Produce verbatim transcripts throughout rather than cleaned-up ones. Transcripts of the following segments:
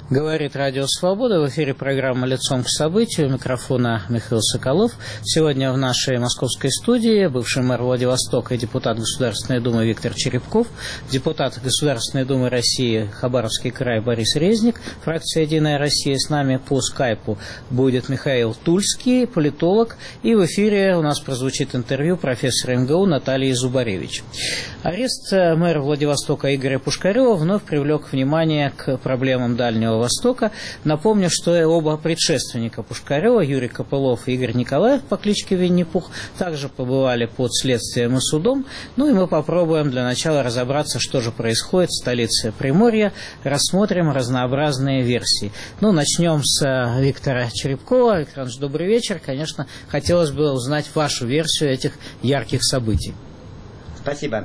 Говорит Радио Свобода. В эфире программа «Лицом к событию». У микрофона Михаил Соколов. Сегодня в нашей московской студии бывший мэр Владивостока и депутат Государственной Думы Виктор Черепков, депутат Государственной Думы России Хабаровский край Борис Резник, фракция «Единая Россия». С нами по скайпу будет Михаил Тульский, политолог. И в эфире у нас прозвучит интервью профессора эм гэ у Натальи Зубаревич. Арест мэра Владивостока Игоря Пушкарева вновь привлек внимание к проблемам Дальнего Востока. Напомню, что оба предшественника Пушкарева, Юрий Копылов и Игорь Николаев по кличке Винни-Пух, также побывали под следствием и судом. Ну и мы попробуем для начала разобраться, что же происходит в столице Приморья. Рассмотрим разнообразные версии. Ну, начнем с Виктора Черепкова. Виктор Иванович, добрый вечер. Конечно, хотелось бы узнать вашу версию этих ярких событий. Спасибо.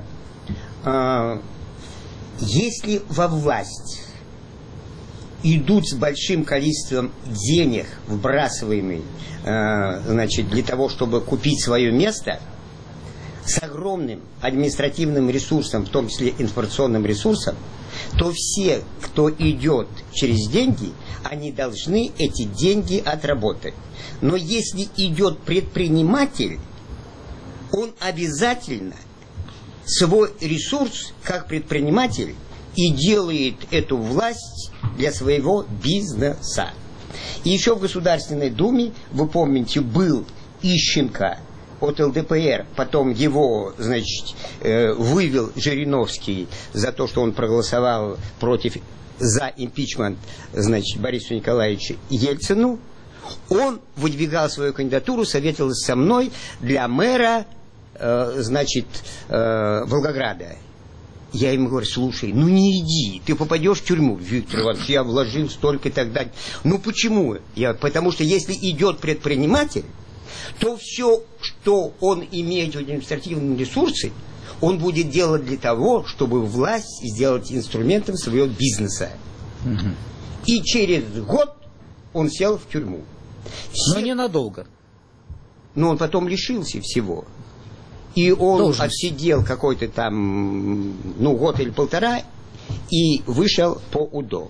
Если во власть идут с большим количеством денег, вбрасываемых, э, значит, для того, чтобы купить свое место, с огромным административным ресурсом, в том числе информационным ресурсом, то все, кто идет через деньги, они должны эти деньги отработать. Но если идет предприниматель, он обязательно свой ресурс, как предприниматель, и делает эту власть для своего бизнеса. И еще в Государственной Думе, вы помните, был Ищенко от эл дэ пэ эр, потом его, значит, вывел Жириновский за то, что он проголосовал против, за импичмент, значит, Борису Николаевичу Ельцину. Он выдвигал свою кандидатуру, советовался со мной для мэра, значит, Волгограда. Я ему говорю: слушай, ну не иди, ты попадешь в тюрьму. Виктор Иванович, я вложил столько и так далее. Ну почему? Я, потому что если идет предприниматель, то все, что он имеет в административном ресурсе, он будет делать для того, чтобы власть сделать инструментом своего бизнеса. Угу. И через год он сел в тюрьму. Но ненадолго. Но он потом лишился всего. И он Должность. отсидел какой-то там, ну, год или полтора, и вышел по УДО.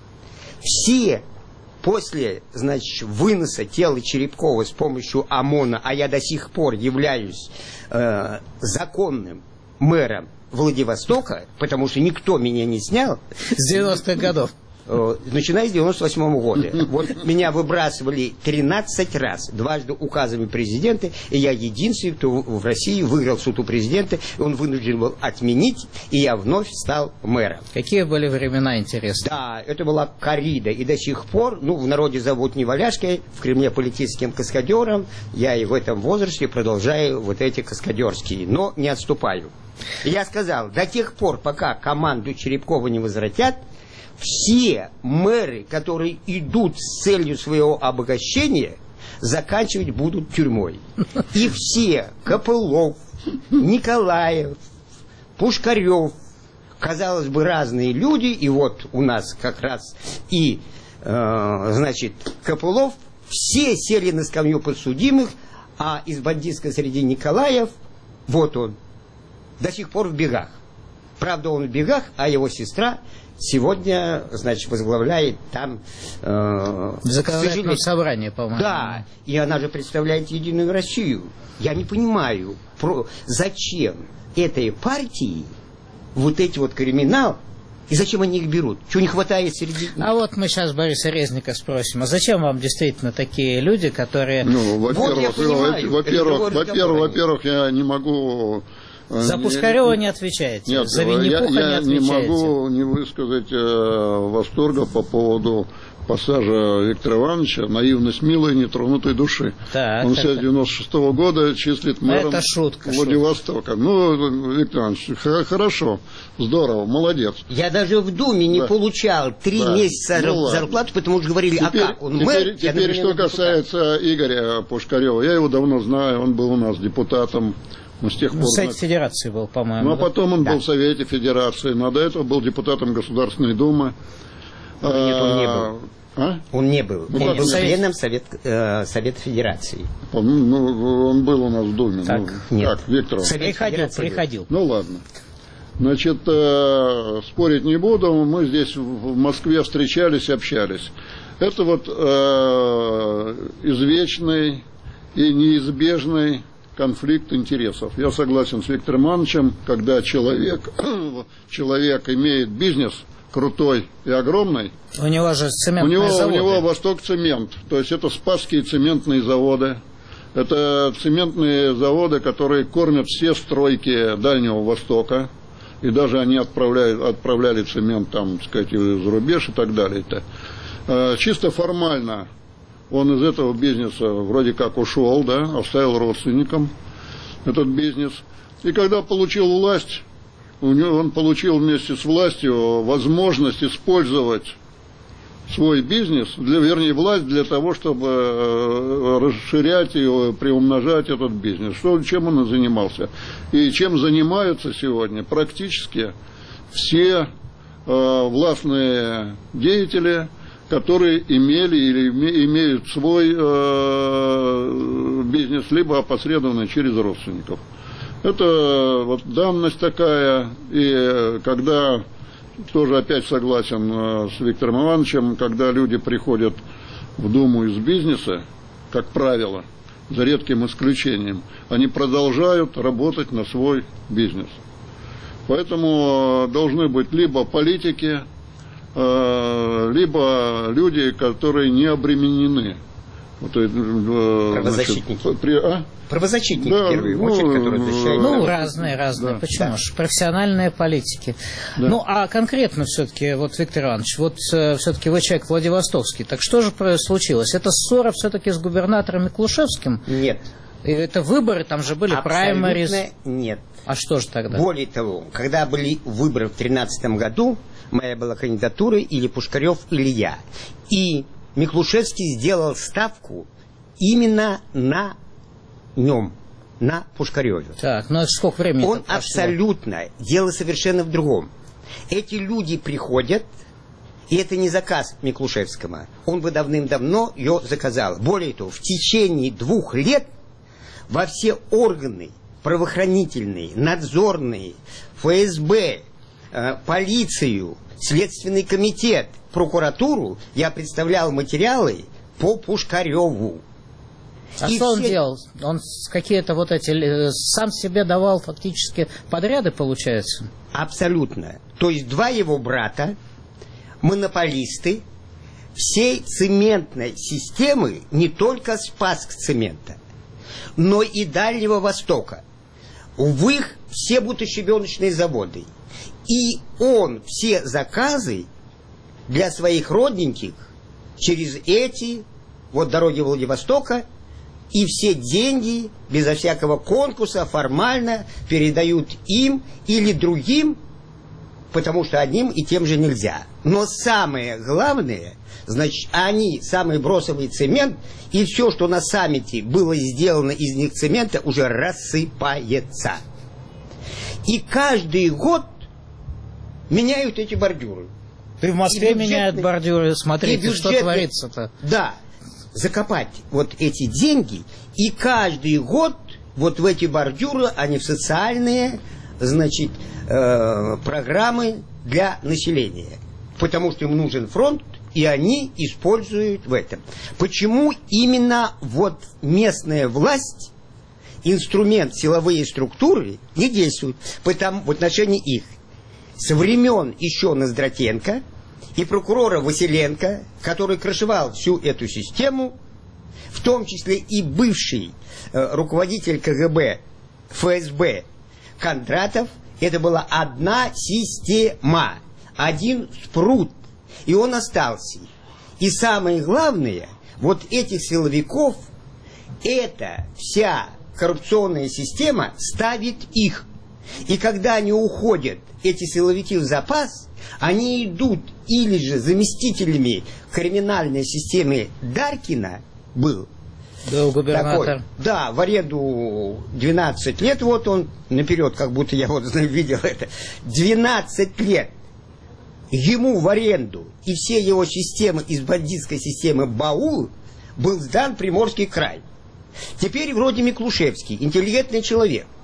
Все после, значит, выноса тела Черепкова с помощью ОМОНа, а я до сих пор являюсь э, законным мэром Владивостока, потому что никто меня не снял. С девяностых годов. Начиная с девяносто восьмого года. Вот меня выбрасывали тринадцать раз, дважды указами президента, и я единственный, кто в России выиграл суд у президента, и он вынужден был отменить, и я вновь стал мэром. Какие были времена интересные? Да, это была коррида, и до сих пор, ну, в народе зовут Неваляшкой, в Кремле политическим каскадером, я и в этом возрасте продолжаю вот эти каскадерские, но не отступаю. И я сказал, до тех пор, пока команду Черепкова не возвратят, все мэры, которые идут с целью своего обогащения, заканчивать будут тюрьмой. И все, Копылов, Николаев, Пушкарев, казалось бы, разные люди, и вот у нас как раз и, э, значит, Копылов, все сели на скамью подсудимых, а из бандитской среди Николаев, вот он, до сих пор в бегах. Правда, он в бегах, а его сестра сегодня, значит, возглавляет там... Э, Законодательное собрание, по-моему. Да, и она же представляет Единую Россию. Я не понимаю, про, зачем этой партии вот эти вот криминал, и зачем они их берут? Чего не хватает среди... А вот мы сейчас Бориса Резника спросим, а зачем вам действительно такие люди, которые... Ну, во-первых, вот во-первых, во-первых, во-первых, я не могу... За Пушкарева не отвечаете? Нет, за Винни-Пуха я, я не отвечаете? не могу не высказать э, восторга по поводу пассажа Виктора Ивановича «Наивность милой, нетронутой души». Так, Он с девяносто шестого года числит мэром Это шутка, Владивостока. Шутка. Ну, Виктор Иванович, хорошо, здорово, молодец. Я даже в Думе не да. получал три да. месяца ну, зарплату, потому что говорили, теперь, а как, он теперь, мэр? Теперь, теперь что касается Игоря Пушкарева, я его давно знаю, он был у нас депутатом. Ну, с тех пор, в Совете Федерации был, по-моему. Ну, а да? потом он да. был в Совете Федерации. Но до этого был депутатом Государственной Думы. Нет, он не был. А? Он не был. Ну, он был Совет... членом Совет, э, Совета Федерации. Он, ну, он был у нас в Думе. Так, ну, нет. Так, Виктор. Приходил, приходил. Ну, ладно. Значит, э, спорить не буду, мы здесь в Москве встречались, общались. Это вот э, извечный и неизбежный конфликт интересов. Я согласен с Виктором Ивановичем, когда человек, человек имеет бизнес крутой и огромный. У него же цементные у него, заводы. У него Восток Цемент, то есть это Спасские цементные заводы. Это цементные заводы, которые кормят все стройки Дальнего Востока. И даже они отправляют, отправляли цемент там, так сказать, за рубеж и так далее. -то. Чисто формально он из этого бизнеса вроде как ушел, да, оставил родственникам этот бизнес. И когда получил власть, у него, он получил вместе с властью возможность использовать свой бизнес, для, вернее, власть для того, чтобы расширять и приумножать этот бизнес. Что, чем он и занимался. И чем занимаются сегодня практически все э, властные деятели, которые имели или имеют свой э, бизнес, либо опосредованно через родственников. Это вот данность такая, и когда... Тоже опять согласен с Виктором Ивановичем, когда люди приходят в Думу из бизнеса, как правило, за редким исключением, они продолжают работать на свой бизнес. Поэтому должны быть либо политики, либо люди, которые не обременены. Правозащитники. Значит, при, а? Правозащитники, да, в первую ну, очередь, которые защищают. Ну, разные, разные. Да. Почему Да. ж? Профессиональные политики. Да. Ну, а конкретно все-таки, вот, Виктор Иванович, вот э, все-таки вы человек владивостокский. Так что же случилось? Это ссора все-таки с губернатором Миклушевским? Нет. И это выборы, там же были праймерис. Нет. А что же тогда? Более того, когда были выборы в две тысячи тринадцатом году, моя была кандидатура или Пушкарев, или я. И Миклушевский сделал ставку именно на нем, на Пушкареве. Так, ну это сколько времени? Он абсолютно, дело совершенно в другом. Эти люди приходят, и это не заказ Миклушевского. Он бы давным-давно ее заказал. Более того, в течение двух лет во все органы правоохранительные, надзорные, эф эс бэ, э, полицию, Следственный комитет, прокуратуру я представлял материалы по Пушкареву. А и что все... он делал? Он какие-то вот эти... Сам себе давал фактически подряды, получается? Абсолютно. То есть два его брата, монополисты всей цементной системы, не только Спасск-цемента, но и Дальнего Востока. В их все бутощебеночные заводы. И он все заказы для своих родненьких через эти вот дороги Владивостока и все деньги безо всякого конкурса формально передают им или другим, потому что одним и тем же нельзя. Но самое главное, значит, они самый бросовый цемент, и все, что на саммите было сделано из них цемента, уже рассыпается. И каждый год меняют эти бордюры. Ты в Москве меняют бордюры, смотрите, что творится-то. Да, закопать вот эти деньги, и каждый год вот в эти бордюры, они в социальные, значит, э, программы для населения. Потому что им нужен фронт, и они используют в этом. Почему именно вот местная власть, инструмент, силовые структуры не действуют потому, в отношении их? Со времен еще Ноздратенко и прокурора Василенко, который крышевал всю эту систему, в том числе и бывший э, руководитель ка гэ бэ, эф эс бэ Кондратов, это была одна система, один спрут, и он остался. И самое главное, вот этих силовиков, эта вся коррупционная система ставит их. И когда они уходят, эти силовики, в запас, они идут или же заместителями криминальной системы Даркина был. Был губернатор. Такой, да, в аренду двенадцать лет, вот он наперед, как будто я вот видел это, двенадцать лет ему в аренду, и все его системы из бандитской системы БАУ был сдан Приморский край. Теперь вроде Миклушевский, интеллигентный человек,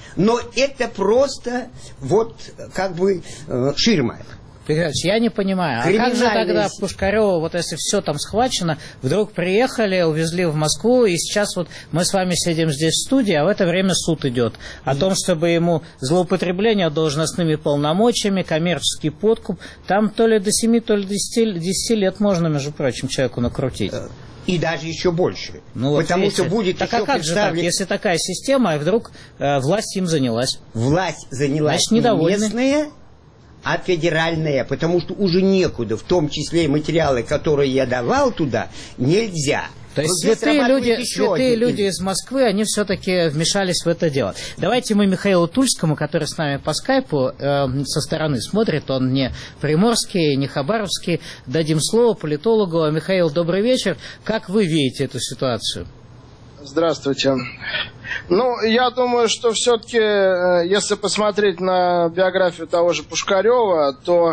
Но это просто вот как бы э, ширма. Я не понимаю, а как же тогда Пушкарева, вот если все там схвачено, вдруг приехали, увезли в Москву, и сейчас вот мы с вами сидим здесь в студии, а в это время суд идет о том, чтобы ему злоупотребление должностными полномочиями, коммерческий подкуп, там то ли до семи, то ли до десяти лет можно, между прочим, человеку накрутить. И даже еще больше. Ну, вот потому видите, что будет так еще а как представлен... же так, если такая система, и вдруг э, власть им занялась? Власть занялась не местная, а федеральная, потому что уже некуда, в том числе и материалы, которые я давал туда, нельзя. То есть святые люди, святые люди из Москвы, они все-таки вмешались в это дело. Давайте мы Михаилу Тульскому, который с нами по скайпу э, со стороны смотрит, он не приморский, не хабаровский, дадим слово политологу. Михаил, добрый вечер. Как вы видите эту ситуацию? Здравствуйте. Ну, я думаю, что все-таки, если посмотреть на биографию того же Пушкарева, то э,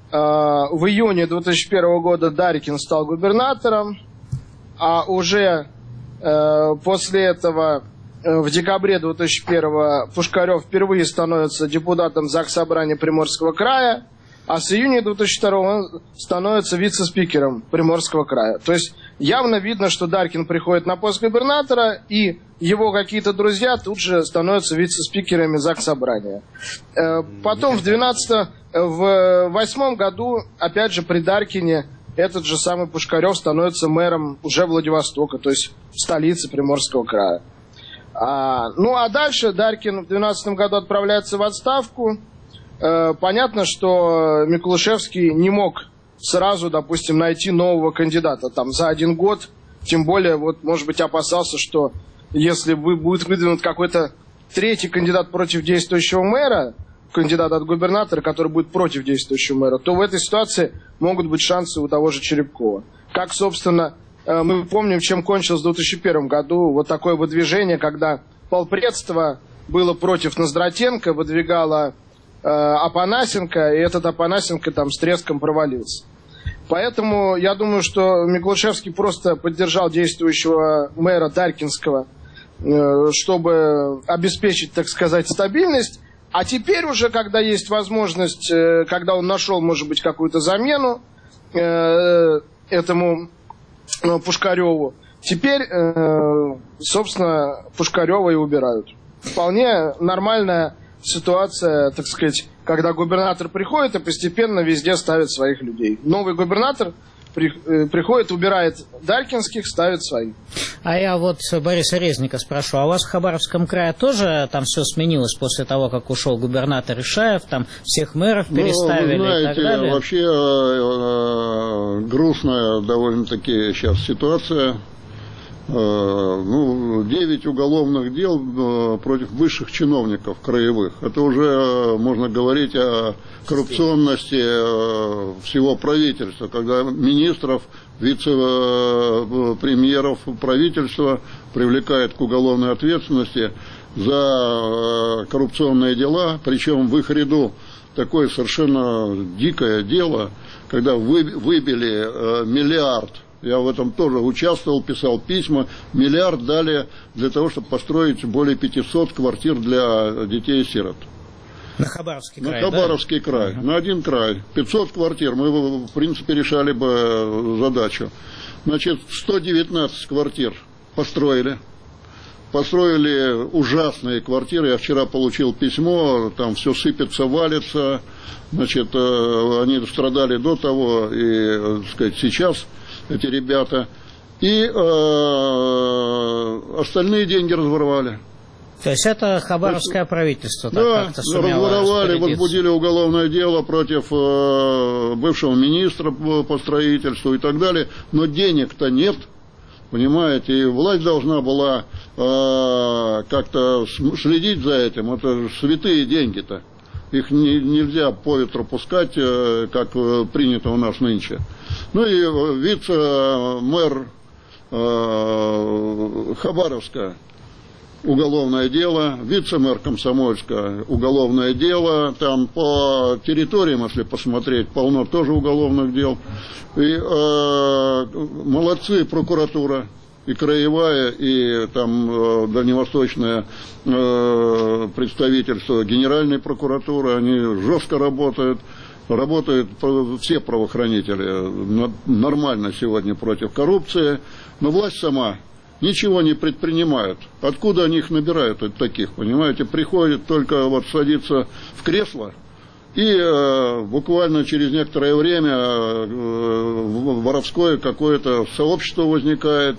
в июне две тысячи первого года Дарькин стал губернатором, а уже э, после этого э, в декабре две тысячи первого Пушкарев впервые становится депутатом Заксобрания Приморского края, а с июня две тысячи второго он становится вице-спикером Приморского края. То есть явно видно, что Дарькин приходит на пост губернатора, и его какие-то друзья тут же становятся вице-спикерами Заксобрания. Э, потом в двенадцатом, в восьмом году, опять же при Дарькине, этот же самый Пушкарев становится мэром уже Владивостока, то есть столицы Приморского края. А, ну а дальше Дарькин в двенадцатом году отправляется в отставку. Э, понятно, что Микулишевский не мог сразу, допустим, найти нового кандидата там за один год. Тем более, вот, может быть, опасался, что если будет выдвинут какой-то третий кандидат против действующего мэра, кандидат от губернатора, который будет против действующего мэра, то в этой ситуации могут быть шансы у того же Черепкова. Как, собственно, мы помним, чем кончилось в две тысячи первом году вот такое выдвижение, когда полпредство было против Ноздратенко, выдвигало э, Апанасенко, и этот Апанасенко там с треском провалился. Поэтому я думаю, что Миклушевский просто поддержал действующего мэра Дарькинского, э, чтобы обеспечить, так сказать, стабильность. А теперь уже, когда есть возможность, э, когда он нашел, может быть, какую-то замену э, этому э, Пушкареву, теперь, э, собственно, Пушкарева и убирают. Вполне нормальная ситуация, так сказать, когда губернатор приходит и постепенно везде ставит своих людей. Новый губернатор при, э, приходит, убирает Дарькинских, ставит своих. А я вот Бориса Резника спрошу, а у вас в Хабаровском крае тоже там все сменилось после того, как ушел губернатор Ишаев, там всех мэров переставили, ну, вы знаете, и так далее? Вообще э, грустная довольно-таки сейчас ситуация. Ну, девять уголовных дел против высших чиновников краевых. Это уже можно говорить о коррупционности всего правительства, когда министров, вице-премьеров правительства привлекают к уголовной ответственности за коррупционные дела, причем в их ряду такое совершенно дикое дело, когда выбили миллиард. Я в этом тоже участвовал, писал письма. Миллиард дали для того, чтобы построить более пятисот квартир для детей-сирот. На Хабаровский край, На Хабаровский да? край. Uh-huh. На один край. пятьсот квартир. Мы, в принципе, решали бы задачу. Значит, сто девятнадцать квартир построили. Построили ужасные квартиры. Я вчера получил письмо, там все сыпется, валится. Значит, они страдали до того и, так сказать, сейчас эти ребята. И э, остальные деньги разворовали. То есть это хабаровское есть, правительство так да, как-то сумело разворовали, возбудили уголовное дело против э, бывшего министра по строительству и так далее. Но денег-то нет, понимаете, и власть должна была э, как-то следить за этим. Это святые деньги-то. Их не, нельзя по ветру пускать, э, как принято у нас нынче. Ну и вице-мэр э, Хабаровска, уголовное дело, вице-мэр Комсомольска, уголовное дело, там по территориям, если посмотреть, полно тоже уголовных дел. И э, молодцы, прокуратура, и краевая, и там дальневосточное представительство Генеральной прокуратуры, они жестко работают. Работают все правоохранители нормально сегодня против коррупции, но власть сама ничего не предпринимает. Откуда они их набирают, таких, понимаете? Приходит только вот садиться в кресло, и э, буквально через некоторое время э, воровское какое-то сообщество возникает,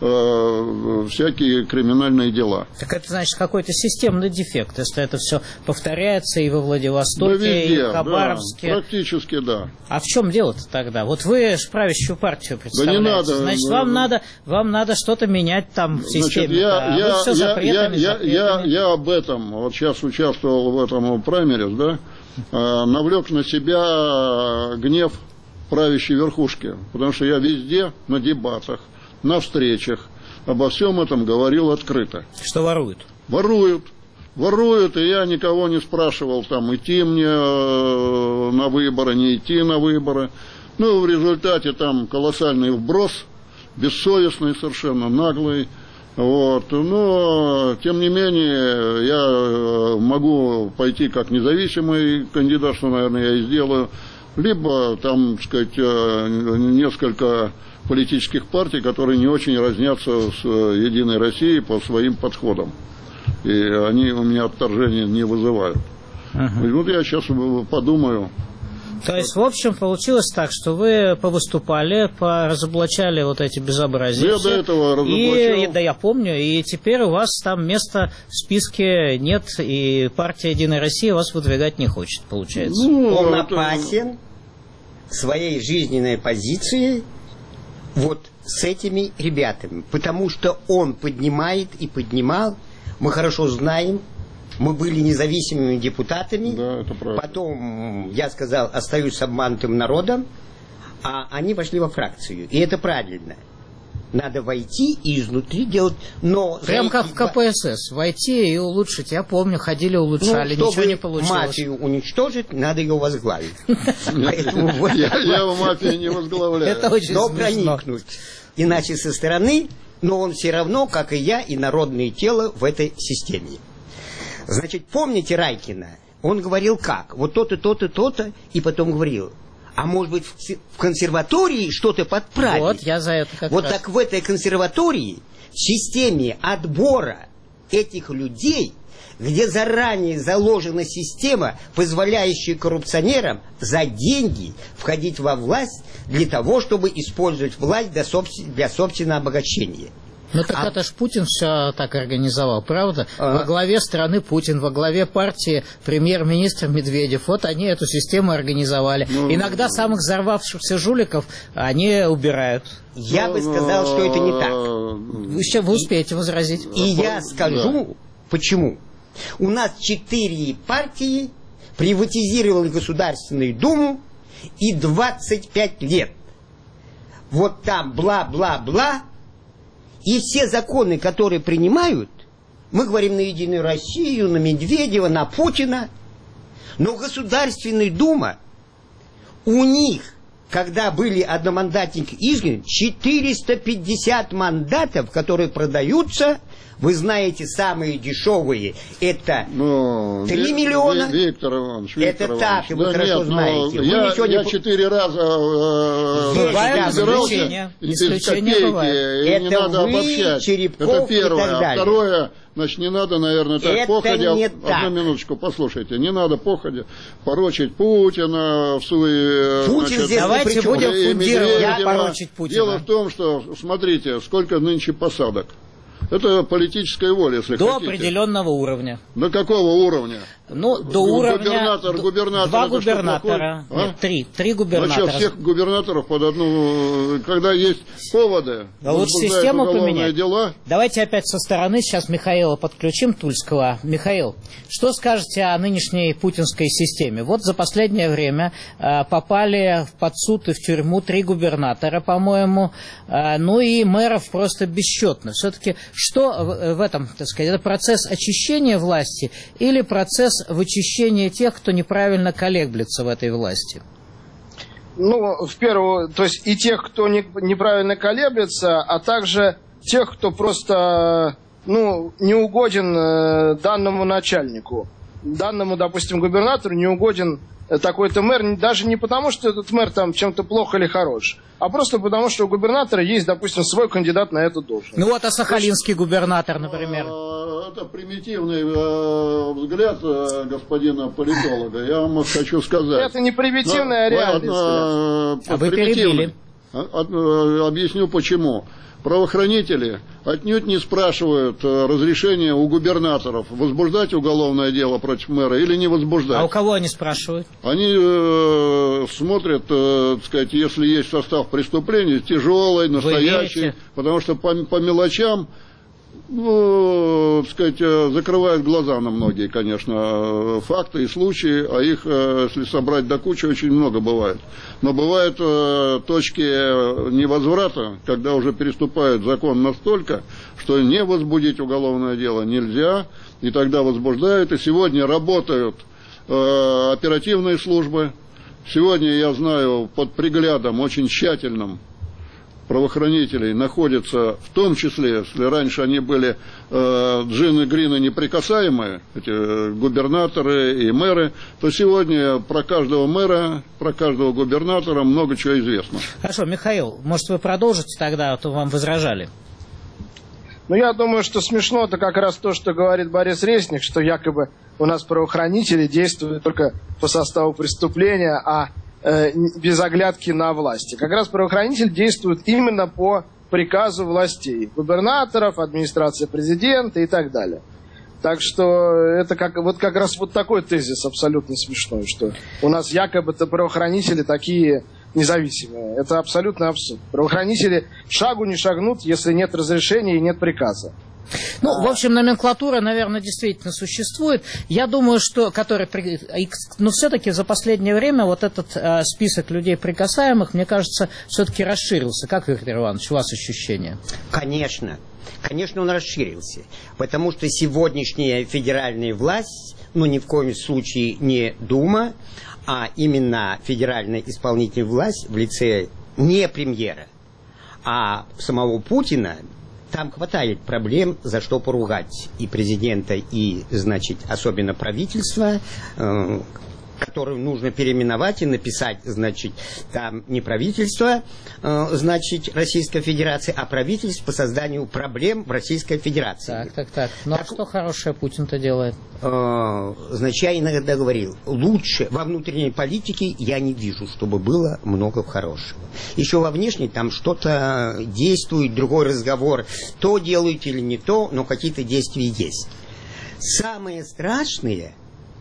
э, всякие криминальные дела. Так это значит какой-то системный дефект, если это все повторяется и во Владивостоке, да везде, и в Хабаровске. Да, практически да. А в чем дело-то тогда? Вот вы же правящую партию представляете. Да не надо. Значит, вам надо, вам надо что-то менять там в системе. Значит, я, да. я, Вы все я, запретами, я, запретами. я, я об этом, вот сейчас участвовал в этом праймерис, да, навлек на себя гнев правящей верхушки, потому что я везде на дебатах, на встречах обо всем этом говорил открыто. Что воруют? Воруют. Воруют, и я никого не спрашивал, там, идти мне на выборы, не идти на выборы. Ну, в результате там колоссальный вброс, бессовестный совершенно, наглый. Вот. Но, тем не менее, я могу пойти как независимый кандидат, что, наверное, я и сделаю, либо там, так сказать, несколько политических партий, которые не очень разнятся с «Единой Россией» по своим подходам. И они у меня отторжения не вызывают. Uh-huh. И вот я сейчас подумаю. То есть, в общем, получилось так, что вы повыступали, поразоблачали вот эти безобразия. Я до этого разоблачал. И, да, я помню, и теперь у вас там места в списке нет, и партия «Единая Россия» вас выдвигать не хочет, получается. Ну, он это... опасен своей жизненной позицией вот с этими ребятами, потому что он поднимает и поднимал, мы хорошо знаем, мы были независимыми депутатами, да, это правда. Потом, я сказал, остаюсь обманутым народом, а они вошли во фракцию. И это правильно. Надо войти и изнутри делать, но... Прям как в ка пэ эс эс, войти и улучшить. Я помню, ходили, улучшали, ну, ничего не получилось. Мафию уничтожить, надо ее возглавить. Я в мафии не возглавляю. Это очень смешно. Но проникнуть. Иначе со стороны, но он все равно, как и я, и народное тело в этой системе. Значит, помните Райкина? Он говорил как? Вот то-то, то-то, то-то, и потом говорил, а может быть в консерватории что-то подправить? Вот, я за это как Вот раз. так в этой консерватории, в системе отбора этих людей, где заранее заложена система, позволяющая коррупционерам за деньги входить во власть для того, чтобы использовать власть для, собствен... для собственного обогащения. Ну так а... это ж Путин все так организовал, правда? А... Во главе страны Путин, во главе партии премьер-министр Медведев. Вот они эту систему организовали. Ну, Иногда ну, самых взорвавшихся жуликов они убирают. Я ну, бы сказал, что это не так. Вы еще вы успеете возразить. И я скажу, да. Почему. У нас четыре партии приватизировали Государственную Думу и двадцать пять лет. Вот там бла-бла-бла. И все законы, которые принимают, мы говорим на Единую Россию, на Медведева, на Путина, но Государственная Дума, у них, когда были одномандатники изгнаны, четыреста пятьдесят мандатов, которые продаются, вы знаете, самые дешевые, это ну, три миллиона. Виктор Иванович, Виктор это так, и вы да хорошо нет, знаете. Вы я я не... четыре раза э, собирался без копейки, и это не надо вы, обобщать. Черепков это первое. И так далее. А второе, значит, не надо, наверное, так это походя. Не Одну так. минуточку, послушайте. Не надо походя порочить Путина в свои... Путин значит, здесь давайте будем фундировать, порочить Путина. Дело в том, что, смотрите, сколько нынче посадок. Это политическая воля, если до хотите. До определенного уровня. До какого уровня? Ну, до уровня... Губернатор, губернатор. Два губернатора. А? Нет, три. Три губернатора. Ну, сейчас всех губернаторов под одну... Когда есть поводы, да лучше систему поменять. Дела. Давайте опять со стороны сейчас Михаила подключим, Тульского. Михаил, что скажете о нынешней путинской системе? Вот за последнее время э, попали под суд и в тюрьму три губернатора, по-моему, э, ну и мэров просто бесчетно. Все-таки что в, в этом, так сказать, это процесс очищения власти или процесс вычищения тех, кто неправильно колеблется в этой власти? Ну, в первую, то есть и тех, кто не, неправильно колеблется, а также тех, кто просто, ну, не угоден э, данному начальнику, данному, допустим, губернатору не угоден такой-то мэр, даже не потому, что этот мэр там чем-то плохо или хорош, а просто потому, что у губернатора есть, допустим, свой кандидат на эту должность. Ну вот, а сахалинский губернатор, например? Это примитивный э, взгляд э, господина политолога. Я вам хочу сказать. Это не примитивный, а реальный взгляд. А вы перебили. Объясню почему. Правоохранители отнюдь не спрашивают разрешения у губернаторов возбуждать уголовное дело против мэра или не возбуждать. А у кого они спрашивают? Они э, смотрят, э, так сказать, если есть состав преступления, тяжелый, настоящий, потому что по, по мелочам, ну, так сказать, закрывают глаза на многие, конечно, факты и случаи, а их, если собрать до кучи, очень много бывает. Но бывают точки невозврата, когда уже переступают закон настолько, что не возбудить уголовное дело нельзя, и тогда возбуждают. И сегодня работают оперативные службы. Сегодня, я знаю, под приглядом очень тщательным правоохранителей находятся, в том числе, если раньше они были э, джины, грины неприкасаемые, эти э, губернаторы и мэры, то сегодня про каждого мэра, про каждого губернатора много чего известно. Хорошо, Михаил, может, вы продолжите тогда, а то вам возражали. Ну, я думаю, что смешно это как раз то, что говорит Борис Резник, что якобы у нас правоохранители действуют только по составу преступления, а без оглядки на власти. Как раз правоохранитель действует именно по приказу властей, губернаторов, администрации президента и так далее. Так что это как, вот как раз вот такой тезис абсолютно смешной, что у нас якобы-то правоохранители такие независимые. Это абсолютно абсурд. Правоохранители шагу не шагнут, если нет разрешения и нет приказа. Ну, в общем, номенклатура, наверное, действительно существует. Я думаю, что, который, но все-таки за последнее время вот этот э, список людей прикасаемых, мне кажется, все-таки расширился. Как, Виктор Иванович, у вас ощущения? Конечно. Конечно, он расширился. Потому что сегодняшняя федеральная власть, ну, ни в коем случае не Дума, а именно федеральная исполнительная власть в лице не премьера, а самого Путина. Там хватает проблем, за что поругать и президента, и, значит, особенно правительство, э, которое нужно переименовать и написать, значит, там не правительство, э, значит, Российской Федерации, а правительство по созданию проблем в Российской Федерации. Так, так, так. Ну, так, а что хорошее Путин-то делает? Э, значит, я иногда говорил, лучше во внутренней политике я не вижу, чтобы было много хорошего. Еще во внешней там что-то действует, другой разговор, то делают или не то, но какие-то действия есть. Самое страшное,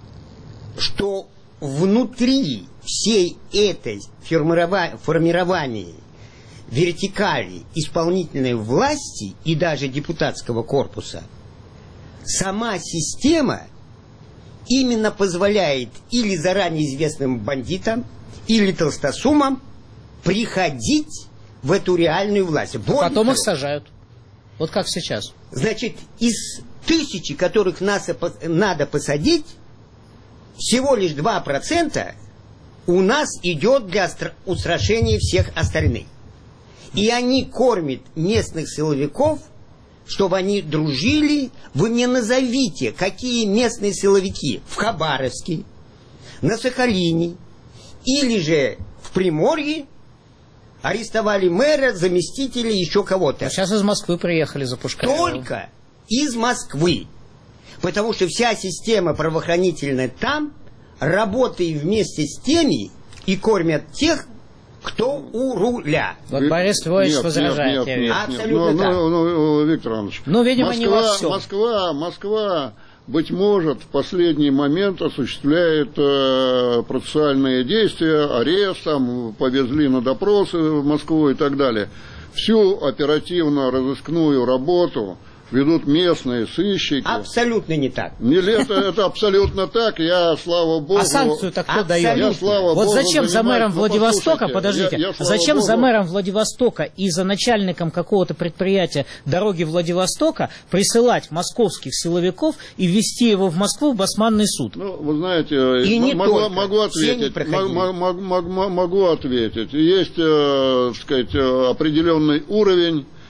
что внутри всей этой формирования вертикали исполнительной власти и даже депутатского корпуса сама система именно позволяет или заранее известным бандитам, или толстосумам приходить в эту реальную власть. А потом того, их сажают. Вот как сейчас. Значит, из тысячи, которых нас надо посадить, всего лишь два процента у нас идет для устрашения всех остальных. И они кормят местных силовиков, чтобы они дружили. Вы мне назовите, какие местные силовики в Хабаровске, на Сахалине или же в Приморье арестовали мэра, заместителя, еще кого-то. А сейчас из Москвы приехали за Пушкаревым. Только из Москвы. Потому что вся система правоохранительная там работает вместе с теми и кормят тех, кто у руля. Вот Борис Львович нет, возражает. Нет, нет, нет, абсолютно нет. так. Ну, ну, ну, Виктор Иванович, ну, видимо, Москва, не во всем. Москва, Москва, быть может, в последний момент осуществляет э, процессуальные действия, арест, там, повезли на допросы в Москву и так далее. Всю оперативно-розыскную работу ведут местные сыщики. Абсолютно не так. Не, это, это абсолютно так. Я, слава богу... А санкцию-то кто дает? Я, слава вот богу, зачем за мэром ну, Владивостока, подождите, я, я, зачем богу... за мэром Владивостока и за начальником какого-то предприятия дороги Владивостока присылать московских силовиков и ввести его в Москву в басманный суд? Ну, вы знаете, и не могу, только. могу ответить. Могу ответить. Есть, э, так сказать, определенный уровень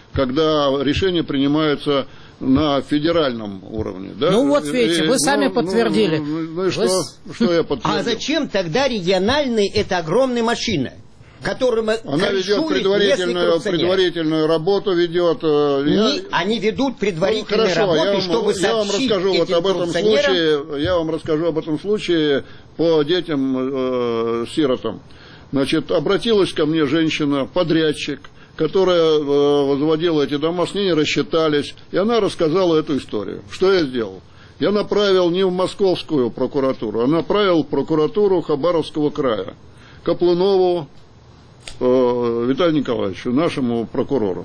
когда решения принимаются на федеральном уровне. Да? Ну вот видите, вы сами ну, подтвердили. Ну, ну, ну и вы... что, что я подтвердил? А зачем тогда региональный, это огромная машина, которую она ведет предварительную, предварительную работу, ведет. Не, я... Они ведут предварительную ну, хорошо, работу, я вам, чтобы я вам расскажу вот об этом случае. Я вам расскажу об этом случае по детям э, сиротам. Значит, обратилась ко мне женщина, подрядчик, которая возводила эти дома, с ней не рассчитались, и она рассказала эту историю. Что я сделал? Я направил не в московскую прокуратуру, а направил в прокуратуру Хабаровского края, Каплунову э, Виталию Николаевичу, нашему прокурору.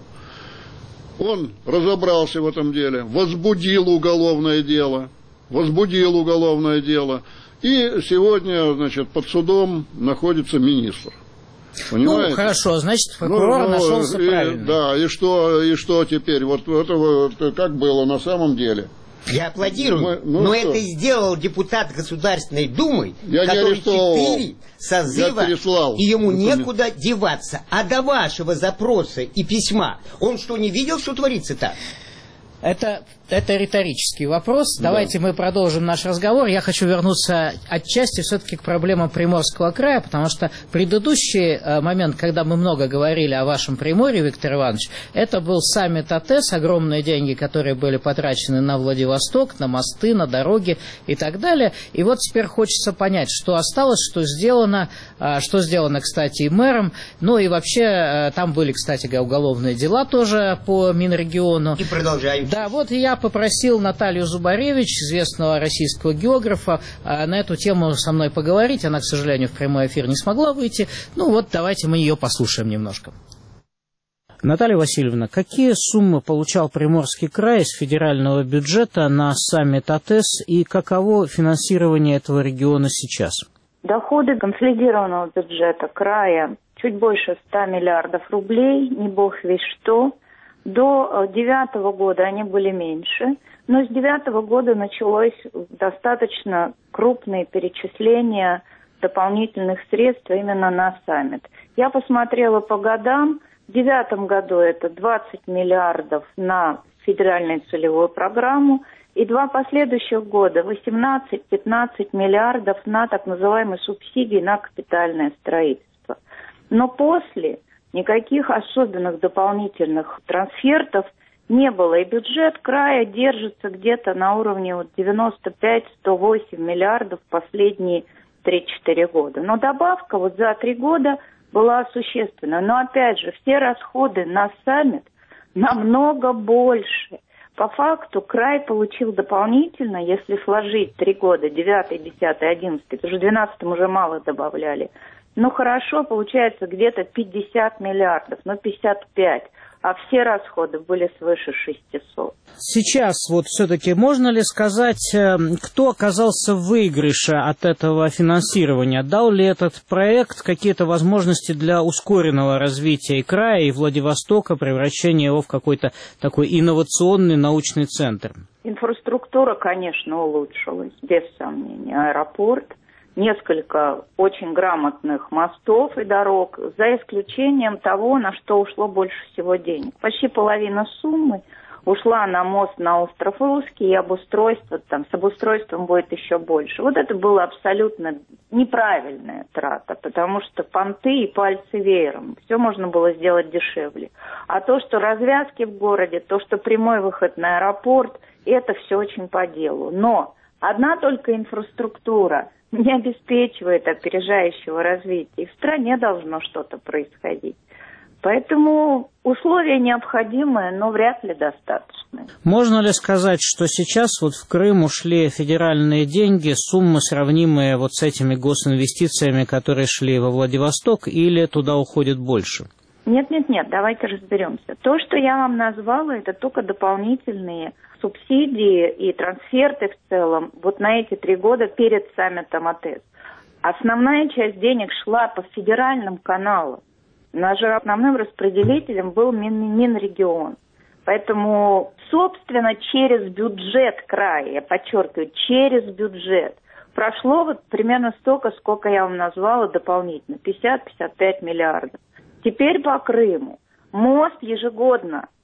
Он разобрался в этом деле, возбудил уголовное дело, возбудил уголовное дело, и сегодня, значит, под судом находится министр. Понимаете? Ну, хорошо, значит, прокурор ну, ну, нашелся и, правильно. Да, и что, и что теперь? Вот это вот как было на самом деле? Я аплодирую, Мы, ну но что? это сделал депутат Государственной Думы, Я который четыре созыва, и ему это некуда не... деваться. А до вашего запроса и письма он что, не видел, что творится-то? Это, это риторический вопрос. Да. Давайте мы продолжим наш разговор. Я хочу вернуться отчасти все-таки к проблемам Приморского края, потому что предыдущий э, момент, когда мы много говорили о вашем Приморье, Виктор Иванович, это был саммит АТЭС, огромные деньги, которые были потрачены на Владивосток, на мосты, на дороги и так далее. И вот теперь хочется понять, что осталось, что сделано, э, что сделано, кстати, и мэром. Ну и вообще, э, там были, кстати говоря, уголовные дела тоже по Минрегиону. И продолжаем. Да, вот и я попросил Наталью Зубаревич, известного российского географа, на эту тему со мной поговорить. Она, к сожалению, в прямой эфир не смогла выйти. Ну вот, давайте мы ее послушаем немножко. Наталья Васильевна, какие суммы получал Приморский край из федерального бюджета на саммит АТЭС и каково финансирование этого региона сейчас? Доходы консолидированного бюджета края чуть больше ста миллиардов рублей, не бог весь что. До девятого года они были меньше, но с девятого года началось достаточно крупные перечисления дополнительных средств именно на саммит. Я посмотрела по годам. В девятом году это двадцать миллиардов на федеральную целевую программу, и два последующих года восемнадцать-пятнадцать миллиардов на так называемые субсидии на капитальное строительство. Но после никаких особенных дополнительных трансфертов не было. И бюджет края держится где-то на уровне вот девяносто пять - сто восемь миллиардов последние три-четыре года. Но добавка вот за три года была существенна. Но опять же, все расходы на саммит намного больше. По факту край получил дополнительно, если сложить три года, девятый, десятый, одиннадцатый, потому что в двенадцатом уже мало добавляли. Ну хорошо, получается где-то пятьдесят миллиардов, ну пятьдесят пять, а все расходы были свыше шестисот. Сейчас вот все-таки можно ли сказать, кто оказался в выигрыше от этого финансирования? Дал ли этот проект какие-то возможности для ускоренного развития и края, и Владивостока, превращения его в какой-то такой инновационный научный центр? Инфраструктура, конечно, улучшилась, без сомнения. Аэропорт, несколько очень грамотных мостов и дорог, за исключением того, на что ушло больше всего денег. Почти половина суммы ушла на мост на остров Русский, и обустройство, там, с обустройством будет еще больше. Вот это была абсолютно неправильная трата, потому что понты и пальцы веером. Все можно было сделать дешевле. А то, что развязки в городе, то, что прямой выход на аэропорт, это все очень по делу. Но одна только инфраструктура не обеспечивает опережающего развития. И в стране должно что-то происходить. Поэтому условия необходимые, но вряд ли достаточные. Можно ли сказать, что сейчас вот в Крым ушли федеральные деньги, суммы сравнимые вот с этими госинвестициями, которые шли во Владивосток, или туда уходит больше? Нет, нет, нет, давайте разберемся. То, что я вам назвала, это только дополнительные субсидии и трансферты в целом вот на эти три года перед саммитом АТЭС. Основная часть денег шла по федеральным каналам. Наш же основным распределителем был Мин, Минрегион. Поэтому, собственно, через бюджет края, я подчеркиваю, через бюджет, прошло вот примерно столько, сколько я вам назвала дополнительно, пятьдесят - пятьдесят пять миллиардов. Теперь по Крыму. Мост ежегодно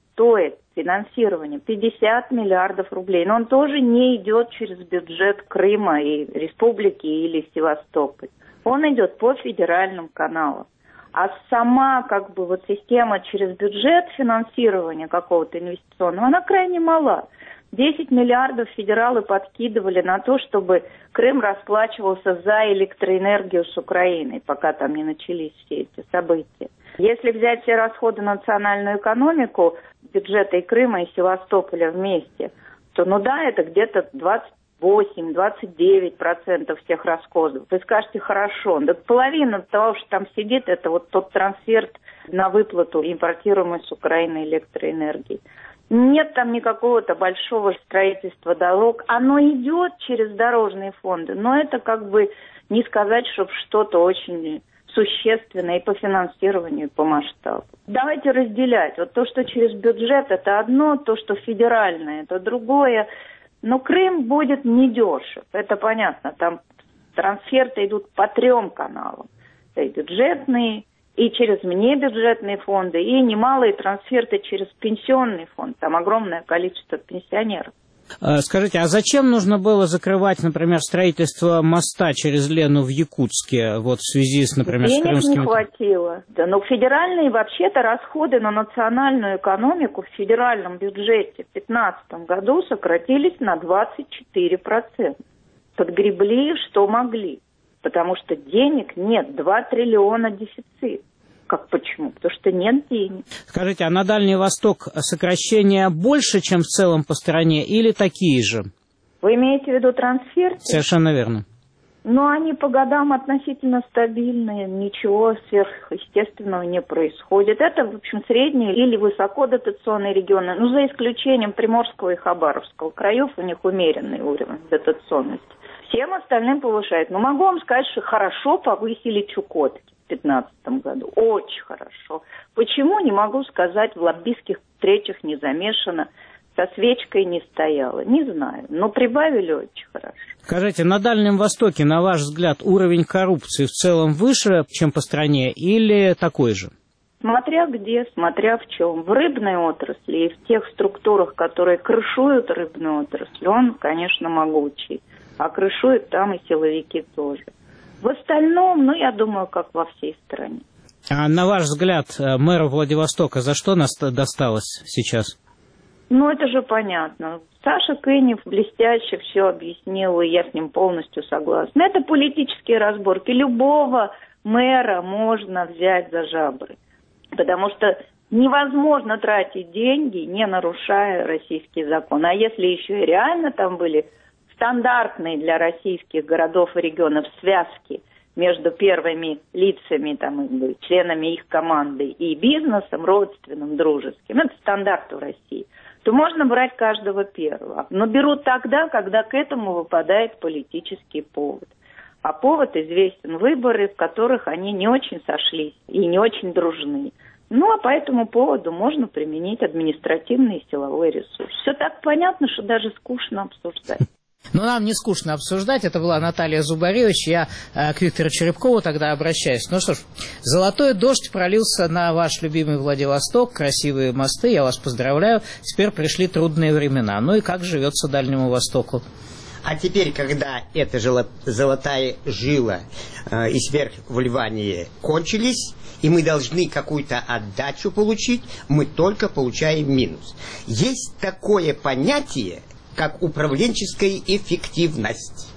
стоит финансирование пятьдесят миллиардов рублей. Но он тоже не идет через бюджет Крыма и Республики или Севастополь. Он идет по федеральным каналам. А сама как бы вот система через бюджет финансирования какого-то инвестиционного, она крайне мала. десять миллиардов федералы подкидывали на то, чтобы Крым расплачивался за электроэнергию с Украиной, пока там не начались все эти события. Если взять все расходы на национальную экономику, бюджета и Крыма, и Севастополя вместе, то, ну да, это где-то двадцать восемь - двадцать девять процентов всех расходов. Вы скажете, хорошо, да половина того, что там сидит, это вот тот трансфер на выплату импортируемой с Украины электроэнергии. Нет там никакого-то большого строительства дорог. Оно идет через дорожные фонды, но это как бы не сказать, чтобы что-то очень существенное и по финансированию, и по масштабу. Давайте разделять. Вот то, что через бюджет, это одно, то, что федеральное, это другое. Но Крым будет недешев, это понятно. Там трансферты идут по трем каналам. Это и бюджетные, и через внебюджетные фонды, и немалые трансферты через пенсионный фонд. Там огромное количество пенсионеров. Скажите, а зачем нужно было закрывать, например, строительство моста через Лену в Якутске, вот в связи с, например, Денег с крымскими... не хватило. Да, но федеральные вообще-то расходы на национальную экономику в федеральном бюджете в две тысячи пятнадцатом году сократились на двадцать четыре процента. Подгребли, что могли. Потому что денег нет, два триллиона дефицит. Как почему? Потому что нет денег. Скажите, а на Дальний Восток сокращения больше, чем в целом по стране, или такие же? Вы имеете в виду трансферы? Совершенно верно. Но они по годам относительно стабильные, ничего сверхъестественного не происходит. Это, в общем, средние или высокодотационные регионы, ну, за исключением Приморского и Хабаровского краев, у них умеренный уровень дотационности. Всем остальным повышает. Но могу вам сказать, что хорошо повысили Чукотки. В две тысячи пятнадцатом году. Очень хорошо. Почему, не могу сказать, в лоббистских встречах не замешано, со свечкой не стояла. Не знаю, но прибавили очень хорошо. Скажите, на Дальнем Востоке, на ваш взгляд, уровень коррупции в целом выше, чем по стране, или такой же? Смотря где, смотря в чем. В рыбной отрасли и в тех структурах, которые крышуют рыбную отрасль, он, конечно, могучий. А крышуют там и силовики тоже. В остальном, ну, я думаю, как во всей стране. А на ваш взгляд, мэру Владивостока за что нас досталось сейчас? Ну, это же понятно. Саша Кынев блестяще все объяснил, и я с ним полностью согласна. Это политические разборки. Любого мэра можно взять за жабры. Потому что невозможно тратить деньги, не нарушая российский закон. А если еще и реально там были стандартные для российских городов и регионов связки между первыми лицами, там, членами их команды и бизнесом, родственным, дружеским, это стандарт в России, то можно брать каждого первого. Но берут тогда, когда к этому выпадает политический повод. А повод известен: выборы, в которых они не очень сошлись и не очень дружны. Ну, а по этому поводу можно применить административный и силовой ресурс. Все так понятно, что даже скучно обсуждать. Ну, нам не скучно обсуждать. Это была Наталья Зубаревич. Я э, к Виктору Черепкову тогда обращаюсь. Ну что ж, золотой дождь пролился на ваш любимый Владивосток. Красивые мосты. Я вас поздравляю. Теперь пришли трудные времена. Ну и как живется Дальнему Востоку? А теперь, когда эта золотая жила э, и сверхвливания кончились, и мы должны какую-то отдачу получить, мы только получаем минус. Есть такое понятие, как управленческая эффективность.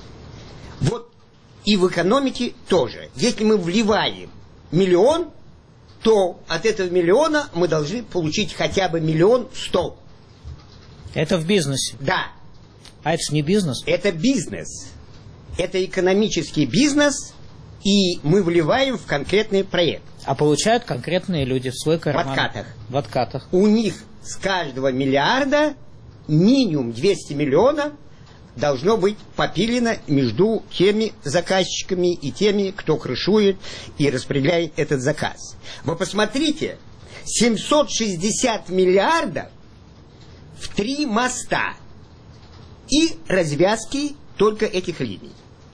Вот и в экономике тоже. Если мы вливаем миллион, то от этого миллиона мы должны получить хотя бы миллион сто. Это в бизнесе? Да. А это же не бизнес? Это бизнес. Это экономический бизнес, и мы вливаем в конкретный проект. А получают конкретные люди в свой карман? В откатах. В откатах. У них с каждого миллиарда минимум двести миллионов должно быть попилено между теми заказчиками и теми, кто крышует и распределяет этот заказ. Вы посмотрите, семьсот шестьдесят миллиардов в три моста и развязки только этих линий.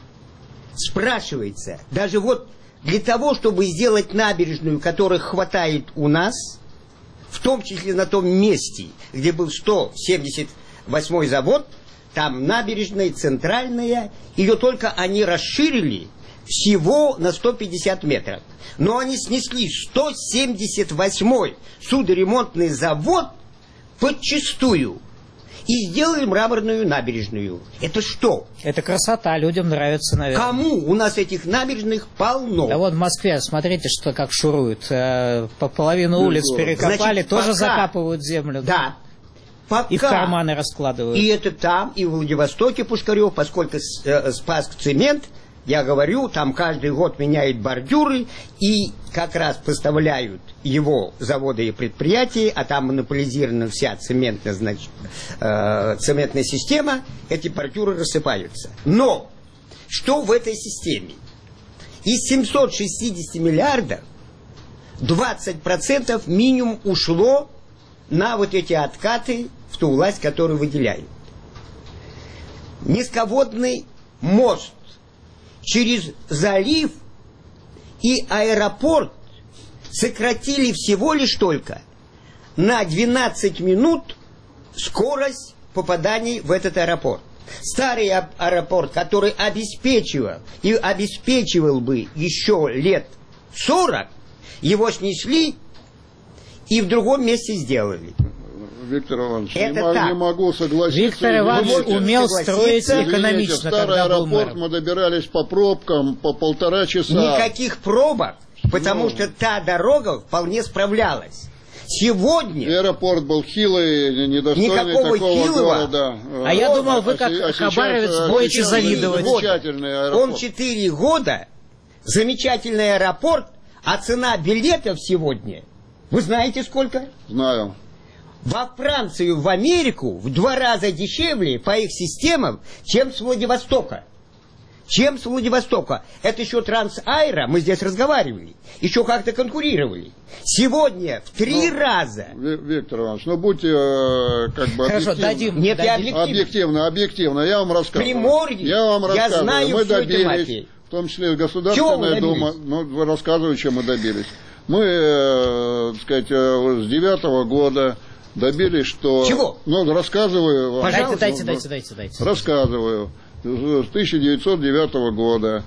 Спрашивается, даже вот для того, чтобы сделать набережную, которых хватает у нас, в в том числе на том месте, где был сто семьдесят восьмой завод, там набережная, центральная, ее только они расширили всего на сто пятьдесят метров. Но они снесли сто семьдесят восьмой судоремонтный завод подчистую и сделали мраморную набережную. Это что? Это красота, людям нравится, наверное. Кому? У нас этих набережных полно. Да вот в Москве, смотрите, что как шуруют. По половину улиц Ну, перекопали, значит, тоже пока... закапывают землю. Да. Пока... И в карманы раскладывают. И это там, и в Владивостоке Пушкарев, поскольку э, Спасск цемент, я говорю, там каждый год меняют бордюры и как раз поставляют его заводы и предприятия, а там монополизирована вся цементная, значит, э, цементная система, эти бордюры рассыпаются. Но что в этой системе? Из семисот шестидесяти миллиардов двадцать процентов минимум ушло на вот эти откаты в ту власть, которую выделяют. Низководный мост через залив и аэропорт сократили всего лишь только на двенадцать минут скорость попаданий в этот аэропорт. Старый аэропорт, который обеспечивал и обеспечивал бы еще лет сорок, его снесли и в другом месте сделали. Виктор Иванович, Это не, так. не могу согласиться. Виктор Иванович умел строить экономично, Извините, в старый когда был аэропорт мэром. мы добирались по пробкам по полтора часа. Никаких пробок, потому Ну. что та дорога вполне справлялась. Сегодня Аэропорт был хилый, недостойный Никакого такого хилого. города. А я думал, вы как се- а сейчас- хабаровец а будете сейчас завидовать. Замечательный аэропорт. он четыре года, замечательный аэропорт, а цена билетов сегодня, вы знаете сколько? Знаю. Во Францию, в Америку в два раза дешевле по их системам, чем с Владивостока. Чем с Владивостока. Это еще Трансаэро, мы здесь разговаривали, еще как-то конкурировали. Сегодня в три Ну, раза. Ви- Виктор Иванович, ну будьте э, как бы Хорошо, объективны. дадим. Нет, я дадим. объективно. Объективно, объективно, я вам рассказываю. Приморье, я вам я рассказываю. знаю мы всю эту добились, мафию. в том числе и Чего Государственная вы Дума, добились? ну, вы рассказываю, чем мы добились. Мы, э, так сказать, э, с девятого года добились, что... Чего? Ну, рассказываю вам. Дайте, Пожалуйста. дайте, Ну, дайте, дайте, дайте. Рассказываю. С тысяча девятьсот девятого года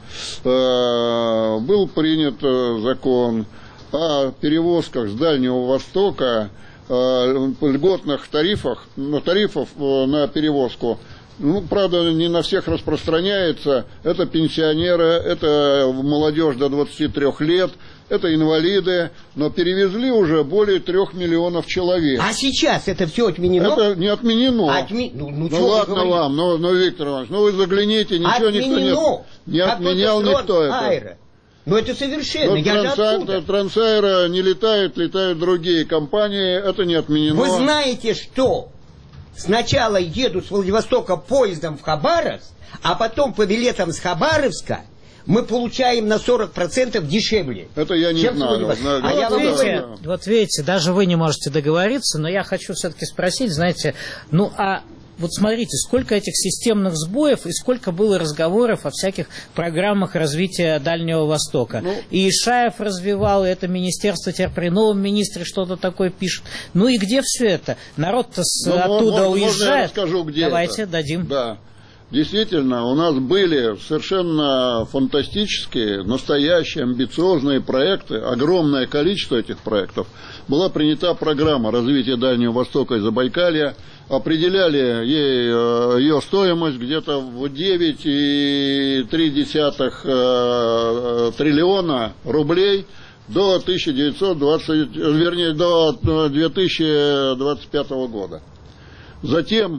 э, был принят э, закон о перевозках с Дальнего Востока, э, льготных тарифах, ну, тарифов э, на перевозку. Ну, правда, не на всех распространяется. Это пенсионеры, это молодежь до двадцати трёх лет, это инвалиды, но перевезли уже более трех миллионов человек. А сейчас это все отменено? Это не отменено. Отме- Ну, ну, Ну чё вы ладно говорите? вам, ну, ну, Виктор Иванович, ну вы загляните, ничего Отменено. никто не, не Как отменял только никто это. Трансаэро. Ну это совершенно, Ну, я же Транса- оттуда. Трансаэро не летают, летают другие компании, это не отменено. Вы знаете, что сначала едут с Владивостока поездом в Хабаровск, а потом по билетам с Хабаровска мы получаем на сорок процентов дешевле. Это я не чем с знаю. Владивостока. знаю. А я Ну, вам да, Видите, говорю, да. вот видите, даже вы не можете договориться, но я хочу все-таки спросить, знаете, ну а вот смотрите, сколько этих системных сбоев и сколько было разговоров о всяких программах развития Дальнего Востока. Ну, и Ишаев развивал, и это министерство теперь при новом министре что-то такое пишет. Ну и где все это? Народ-то с- Ну, оттуда можно- уезжает. можно я расскажу, где Давайте, это? дадим. Да. Действительно, у нас были совершенно фантастические, настоящие, амбициозные проекты, огромное количество этих проектов. Была принята программа развития Дальнего Востока и Забайкалья, определяли ей э, ее стоимость где-то в девять целых три десятых э, триллиона рублей до тысяча девятьсот двадцать, вернее, до две тысячи двадцать пятого года. Затем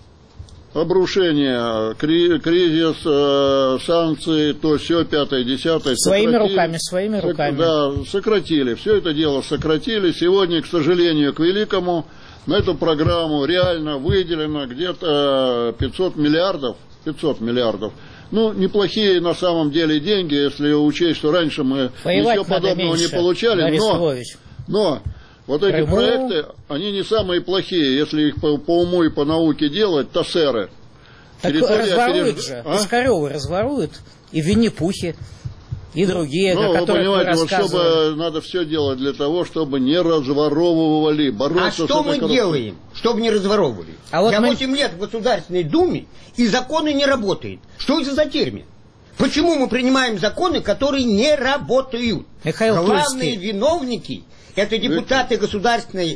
обрушение, кри- кризис, э, санкции, то все, пятое, десятое. Своими сократили. руками, своими Сок- руками. Да, сократили. Все это дело сократили. Сегодня, к сожалению, к великому, на эту программу реально выделено где-то пятьсот миллиардов. пятьсот миллиардов. Ну, неплохие на самом деле деньги, если учесть, что раньше мы Воевать ничего надо подобного меньше, не получали. Борис Но, Львович. но вот эти Крыму. проекты, они не самые плохие, если их по, по уму и по науке делать, то сэры. Так Территория разворуют опереж- же, А? Пискарёвы разворуют, и Винни-Пухи. и другие, ну, о которых вы понимаете, рассказывали. Вот чтобы надо все делать для того, чтобы не разворовывали, бороться А с что этой мы коррупцией. делаем, чтобы не разворовывали? А вот Я мы... восемь лет в Государственной Думе, и законы не работают. Что это за термин? Почему мы принимаем законы, которые не работают? Михаил Главные Тульский. виновники – это депутаты Государственной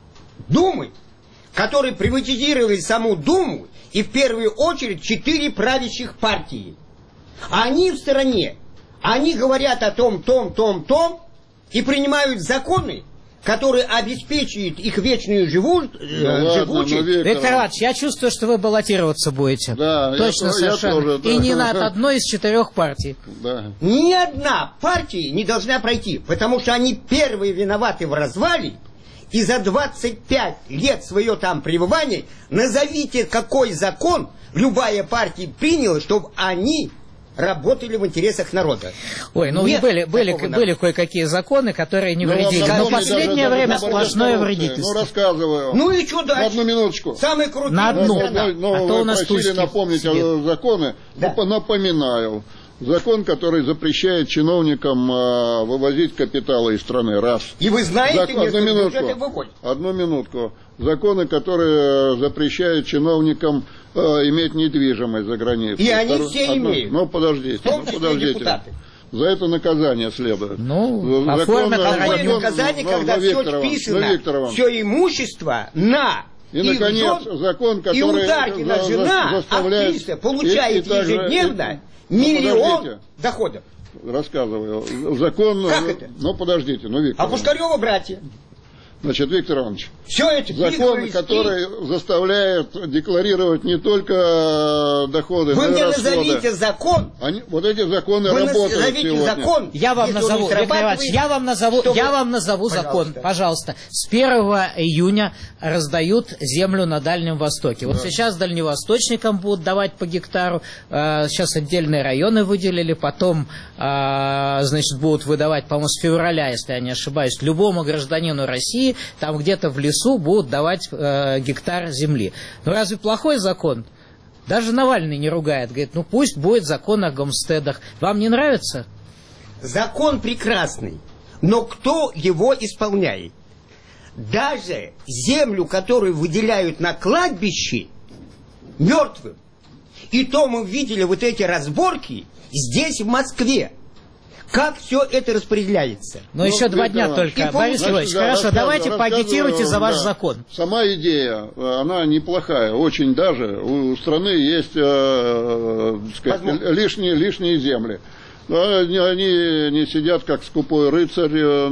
Думы, которые приватизировали саму Думу и в первую очередь четыре правящих партии. А они в стороне. Они говорят о том, том, том, том и принимают законы, которые обеспечивают их вечную живу... Ну, живучесть. ладно, Виктор, Виктор Иванович, я чувствую, что вы баллотироваться будете. Да, Точно, я, совершенно. Я тоже, да. И не над одной из четырех партий. Да. Ни одна партия не должна пройти, потому что они первые виноваты в развале, и за двадцать пять лет своего там пребывания назовите, какой закон любая партия приняла, чтобы они работали в интересах народа. Ой, ну Нет были, были, такого были народа. кое-какие законы, которые не Ну, вредили. законы Но в последнее даже- время даже сплошное коррупции. вредительство. Ну, рассказываю. Ну и что На дальше? одну минуточку. Самый крутой На одну. Ну, страна. ну, А то вы у нас просили Тульский напомнить сидит. о законы. Да. Ну, напоминаю. Закон, который запрещает чиновникам э, вывозить капиталы из страны. Раз. И вы знаете, Зак- мне, Одну что минутку. бюджеты выводят. Одну минутку. Законы, которые запрещают чиновникам э, иметь недвижимость за границей. И они Второ- все одну- имеют. Ну, подождите. В том Ну, числе подождите. депутаты. За это наказание следует. Ну, Закон- оформят закон- Какое Закон- наказание, ну, когда ну, все Виктор Иванович, вписано, ну, Виктор Иванович. все имущество на И, их наконец, жен, закон, который и Ударкина за- за- жена, заставляет- актриса, получает и- и также- ежедневно и- миллион подождите. доходов. Рассказываю. Закон... Как это? Ну, подождите, ну, Виктор А Иванович. Пушкарева братья. Значит, Виктор Иванович, Все это закон, переговоры который заставляет декларировать не только доходы, Вы но и мне расходы. назовите закон. Они, вот эти законы Вы работают назовите сегодня. закон. Я вам если он назову, не Виктор Иванович, срабатывает, я вам назову, чтобы- я вам назову закон, Пожалуйста. пожалуйста. С первого июня раздают землю на Дальнем Востоке. Вот сейчас дальневосточникам будут давать по гектару, э, сейчас отдельные районы выделили, потом, э, значит, будут выдавать, по-моему, с февраля, если я не ошибаюсь, любому гражданину России, там где-то в лесу будут давать э, гектар земли. Ну разве плохой закон? Даже Навальный не ругает, говорит, ну пусть будет закон о гомстедах. Вам не нравится? Закон прекрасный, но кто его исполняет? Даже землю, которую выделяют на кладбище мертвым, и то мы видели вот эти разборки здесь, в Москве. Как все это распределяется? Но Ну, еще два Виктор дня Иванович, только. и Борис помните, Иванович, да, хорошо, рассказываю, давайте поагитируйте за ваш да. закон. Сама идея, она неплохая, очень даже. У страны есть, э, так сказать, Возможно. лишние, лишние земли. Но Они, они не сидят, как скупой рыцарь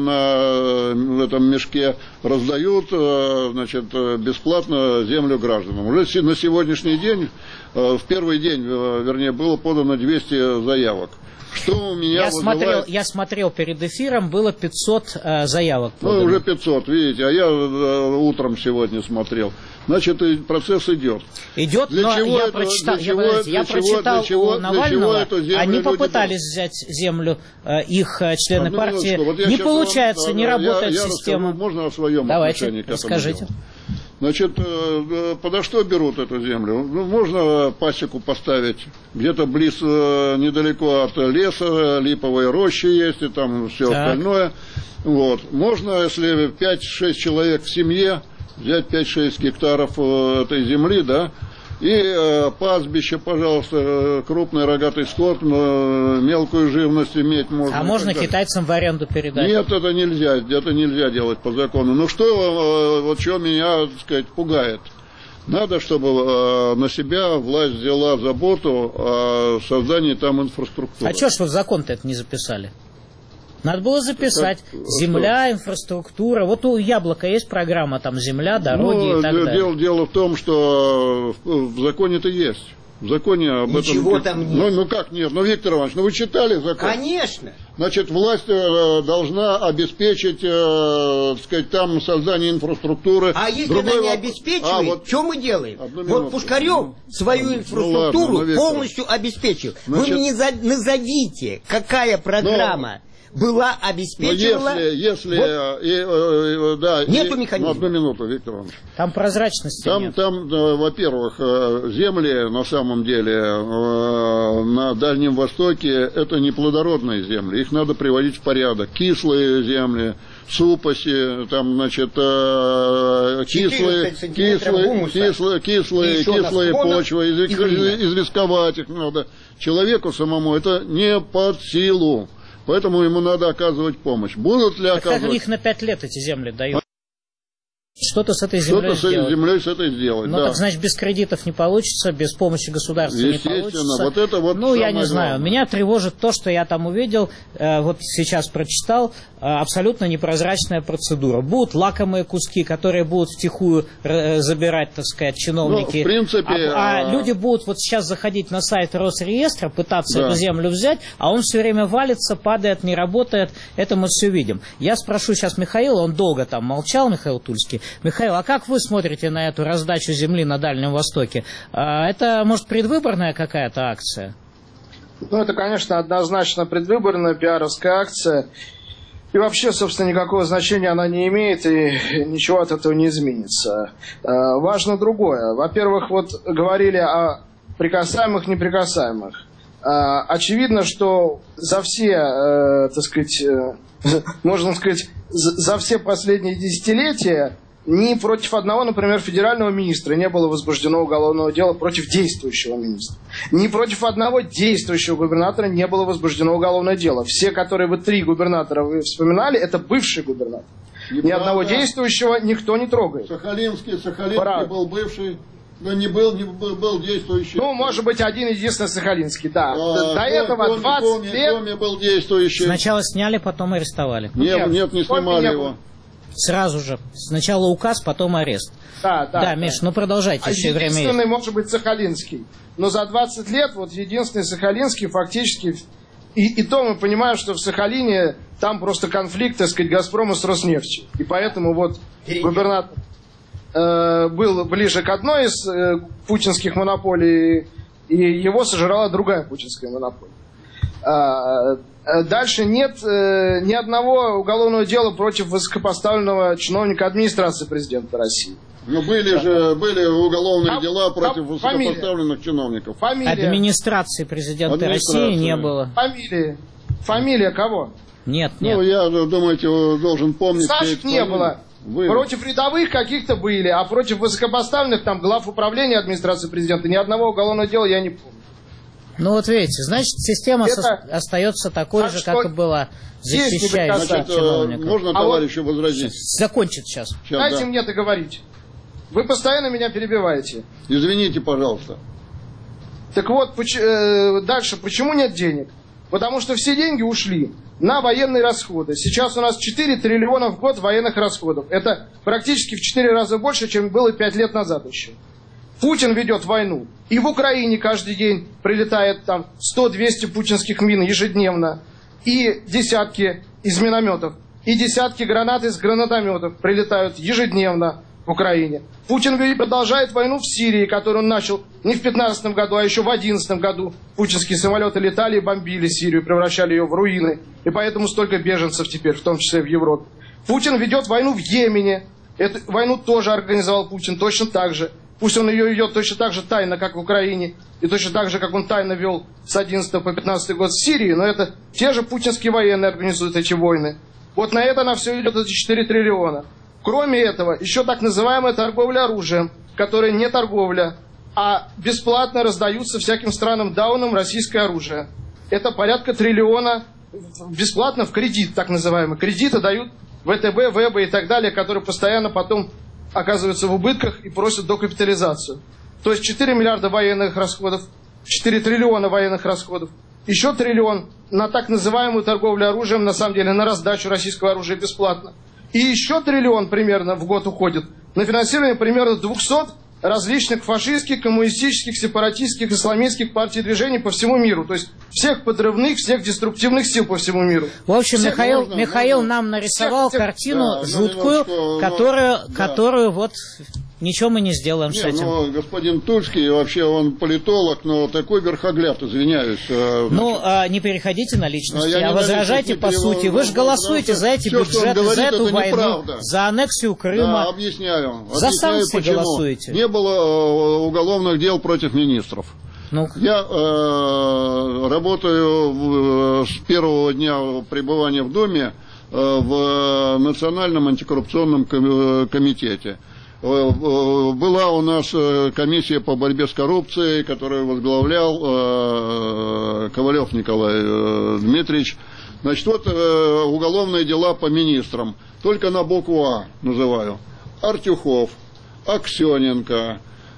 на этом мешке, раздают, э, значит, бесплатно землю гражданам. Уже се- на сегодняшний день, э, в первый день, э, вернее, было подано двести заявок. Что у меня Я вызывает... смотрел, я смотрел перед эфиром, было пятьсот э, заявок Ну, подано. уже пятьсот, видите, а я э, утром сегодня смотрел. Значит, и процесс идет. Идет, Для но чего я это- прочитал, для я, чего- подождите, я для чего- прочитал для чего- у для Навального, чего эту землю они люди попытались взять землю, э, их э, члены Одну партии, минуточку, вот я не щас получается, вам, не я- работает я система. расскажу, можно о своем Давайте, отношении к этому расскажите. делу. Значит, э, э, подо что берут эту землю? Ну, можно пасеку поставить где-то близ, э, недалеко от леса, липовые рощи есть и там все Так. остальное. Вот. Можно, если пять-шесть человек в семье, взять пять-шесть гектаров э, этой земли, да, и э, пастбище, пожалуйста, э, крупный рогатый скот, э, мелкую живность иметь можно. А и можно так далее. китайцам в аренду передать? Нет, это нельзя, это нельзя делать по закону. Ну что, э, вот что меня, так сказать, пугает? Надо, чтобы э, на себя власть взяла заботу о создании там инфраструктуры. А что ж вы в закон-то это не записали? Надо было записать. Как- Земля, инфраструктура. Вот у Яблока есть программа, там земля, дороги Ну, и так де- далее. дело, дело в том, что в, в законе-то есть. В законе об Ничего этом... там нет. Ну, ну как нет? Ну, Виктор Иванович, ну вы читали закон? Конечно. Значит, власть э, должна обеспечить, э, так сказать, там создание инфраструктуры. А если Другой она не воп- обеспечивает, А, вот что мы делаем? Одну Вот минуту. Пушкарев свою Ну, инфраструктуру ладно, ну, Виктор. полностью обеспечил. Значит- Вы мне за- назовите, какая программа была обеспечивала... Но если, если вот, и, и, да, нету и, механизма. Одну минуту, Виктор Иванович. Там прозрачности Там, нет. там, во-первых, земли на самом деле на Дальнем Востоке это не плодородные земли, их надо приводить в порядок. Кислые земли, супоси, там, значит, кислые, кислые, кислые, кислые, кислые почвы, из, известковать их надо. Человеку самому это не под силу, поэтому ему надо оказывать помощь. Будут ли оказывать... Как их на пять лет эти земли дают? Что-то с этой землей Что-то сделать. с землей с этой сделать, Ну, да. так, значит, без кредитов не получится, без помощи государства не получится. Вот это вот ну, я не знаю. главное. Меня тревожит то, что я там увидел, э, вот сейчас прочитал, э, абсолютно непрозрачная процедура. Будут лакомые куски, которые будут втихую э, забирать, так сказать, чиновники. Ну, в принципе... А, а люди будут вот сейчас заходить на сайт Росреестра, пытаться да. эту землю взять, а он все время валится, падает, не работает. Это мы все видим. Я спрошу сейчас Михаила, он долго там молчал, Михаил Тульский. Михаил, а как вы смотрите на эту раздачу земли на Дальнем Востоке? Это, может, предвыборная какая-то акция? Ну, это, конечно, однозначно предвыборная пиаровская акция. И вообще, собственно, никакого значения она не имеет, и ничего от этого не изменится. Важно другое. Во-первых, вот говорили о прикасаемых, неприкасаемых. Очевидно, что за все, так сказать, можно сказать, за все последние десятилетия ни против одного, например, федерального министра не было возбуждено уголовного дела против действующего министра. Ни против одного действующего губернатора не было возбуждено уголовное дело. Все, которые вы три губернатора вы вспоминали, это бывший губернатор. Ни правда. Одного действующего никто не трогает. Сахалинский, Сахалинский Правда. был бывший, но не был, не был, был действующий. Ну, может быть, один единственный Сахалинский, да. А, До Коми, этого двадцать Коми, лет... Коми был действующий. Сначала сняли, потом арестовали. Нет, нет, нет не снимали не его. Сразу же. Сначала указ, потом арест. Да, да. Да, Миш, ну продолжайте, а еще время есть. Единственный может быть Сахалинский. Но за двадцать лет вот единственный Сахалинский фактически... И, и то мы понимаем, что в Сахалине там просто конфликт, так сказать, Газпрома с Роснефтью. И поэтому вот губернатор э, был ближе к одной из э, путинских монополий, и его сожрала другая путинская монополия. А, дальше нет э, ни одного уголовного дела против высокопоставленного чиновника администрации президента России. Но были же были уголовные а, дела против а, высокопоставленных фамилия. чиновников. Фамилия. Администрации президента Администрация. России не было. Фамилия. Фамилия кого? Нет, нет. Ну, я, думаете, должен помнить... Сашек не было. Вы... Против рядовых каких-то были, а против высокопоставленных там глав управления администрации президента ни одного уголовного дела я не помню. Ну вот видите, значит, система Это... со... остается такой а же, что... как и была, защищающая Значит, чиновников. можно а товарищу вот... возразить? Закончит сейчас. сейчас Дайте да. мне договорить. Вы постоянно меня перебиваете. Извините, пожалуйста. Так вот, поч... э, дальше, почему нет денег? Потому что все деньги ушли на военные расходы. Сейчас у нас четыре триллиона в год военных расходов. Это практически в четыре раза больше, чем было пять лет назад еще. Путин ведет войну. И в Украине каждый день прилетает там сто-двести путинских мин ежедневно. И десятки из минометов. И десятки гранат из гранатометов прилетают ежедневно в Украине. Путин продолжает войну в Сирии, которую он начал не в пятнадцатом году, а еще в одиннадцатом году. Путинские самолеты летали и бомбили Сирию, превращали ее в руины. И поэтому столько беженцев теперь, в том числе в Европе. Путин ведет войну в Йемене. Эту войну тоже организовал Путин, точно так же. Пусть он ее ведет точно так же тайно, как в Украине, и точно так же, как он тайно вел с одиннадцатого по пятнадцатый год в Сирии, но это те же путинские военные организуют эти войны. Вот на это на все идет эти четыре триллиона. Кроме этого, еще так называемая торговля оружием, которая не торговля, а бесплатно раздаются всяким странам даунам российское оружие. Это порядка триллиона бесплатно в кредит, так называемый. Кредиты дают ВТБ, ВЭБ и так далее, которые постоянно потом оказываются в убытках и просят докапитализацию. То есть четыре миллиарда военных расходов, четыре триллиона военных расходов, еще триллион на так называемую торговлю оружием, на самом деле на раздачу российского оружия бесплатно. И еще триллион примерно в год уходит на финансирование примерно двухсот различных фашистских, коммунистических, сепаратистских, исламистских партий и движений по всему миру. То есть всех подрывных, всех деструктивных сил по всему миру. В общем, всех, Михаил, можно, Михаил можно. нам нарисовал всех, картину да, жуткую, ну, которую, да. которую вот Ничего мы не сделаем не, с этим. Ну, господин Тульский, вообще он политолог, но такой верхогляд, извиняюсь. Ну, а, не переходите на личности, а, а возражайте по перевод, сути. Вы же голосуете за эти все, бюджеты, говорит, за эту войну, неправда. за аннексию Крыма. Да, объясняю. За объясняю, санкции почему. голосуете. Не было уголовных дел против министров. Ну, Я э, работаю э, с первого дня пребывания в Доме э, в Национальном антикоррупционном комитете. Была у нас комиссия по борьбе с коррупцией, которую возглавлял Ковалев Николай Дмитриевич. Значит, вот уголовные дела по министрам. Только на букву А называю. Артюхов, Аксененко.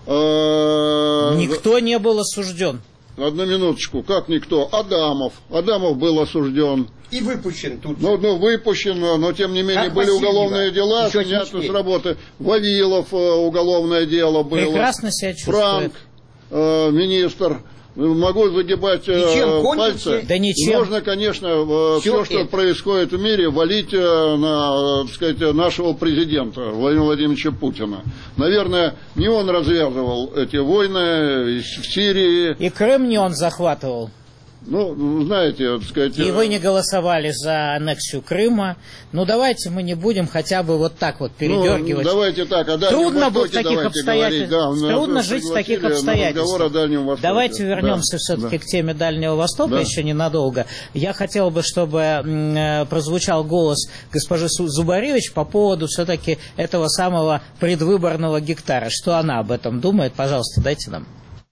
Никто не был осужден. Одну минуточку, как никто? Адамов. Адамов был осужден. И выпущен тут. Ну, ну выпущен, но тем не менее как были Васильева. уголовные дела, Еще сняты с работы. Вавилов уголовное дело было. Прекрасно себя чувствует. Франк, э, министр. Могу загибать э, пальцы. Да ничем. Можно, конечно, э, все, что это. происходит в мире, валить э, на, так сказать, нашего президента Владимира Владимировича Путина. Наверное, не он развязывал эти войны в Сирии. И Крым не он захватывал. Ну, знаете, так сказать... И вы не голосовали за аннексию Крыма. Ну, давайте мы не будем хотя бы вот так вот передергивать. Ну, давайте так, о Дальнем Трудно Востоке в таких обстоятельствах. Да, Трудно жить в таких обстоятельствах. Давайте вернемся да, все-таки да. к теме Дальнего Востока да. еще ненадолго. Я хотел бы, чтобы прозвучал голос госпожи Зубаревич по поводу все-таки этого самого предвыборного гектара. Что она об этом думает? Пожалуйста, дайте нам.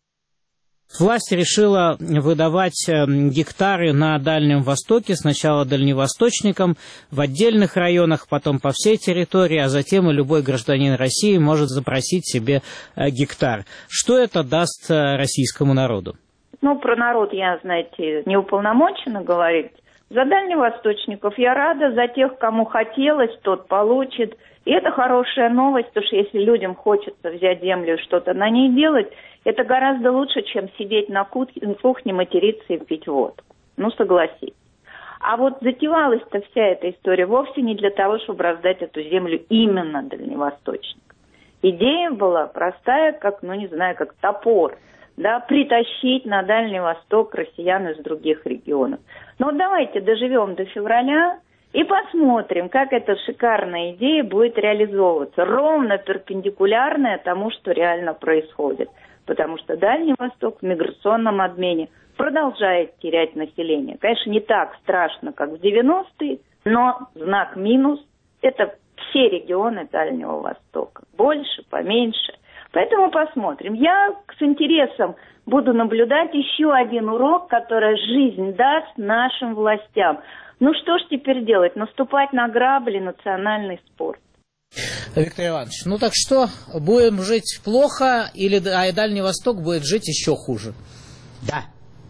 Власть решила выдавать гектары на Дальнем Востоке, сначала дальневосточникам, в отдельных районах, потом по всей территории, а затем и любой гражданин России может запросить себе гектар. Что это даст российскому народу? Ну, про народ я, знаете, не уполномочена говорить. За дальневосточников я рада, за тех, кому хотелось, тот получит. И это хорошая новость, потому что если людям хочется взять землю и что-то на ней делать, это гораздо лучше, чем сидеть на кухне, материться и пить водку. Ну, согласитесь. А вот затевалась-то вся эта история вовсе не для того, чтобы раздать эту землю именно дальневосточникам. Идея была простая, как, ну, не знаю, как топор, да, притащить на Дальний Восток россиян из других регионов. Но вот давайте доживем до февраля и посмотрим, как эта шикарная идея будет реализовываться, ровно перпендикулярная тому, что реально происходит. Потому что Дальний Восток в миграционном обмене продолжает терять население. Конечно, не так страшно, как в девяностые, но знак минус – это все регионы Дальнего Востока. Больше, поменьше. Поэтому посмотрим. Я с интересом буду наблюдать еще один урок, который жизнь даст нашим властям. Ну что ж теперь делать? Наступать на грабли национальный спорт. Виктор Иванович, ну так что, будем жить плохо, или а Дальний Восток будет жить еще хуже? Да.